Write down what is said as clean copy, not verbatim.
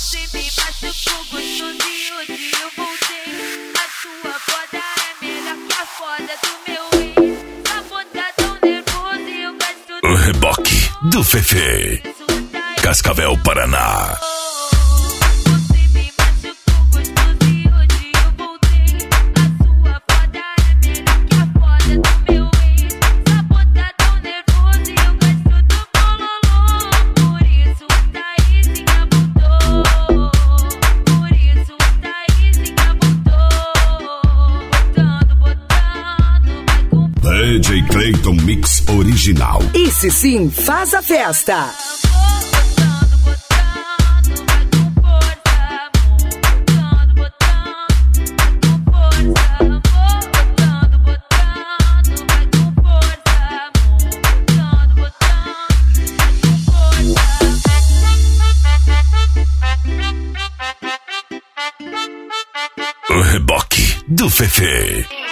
Você me machucou gostoso e hoje eu voltei. A sua foda é melhor que a foda do meu ex. Tá botadão nervoso e eu gasto O reboque do Fefe, Cascavel, Paraná. DJ Clayton Mix original. Esse sim faz a festa. O reboque do Fefe.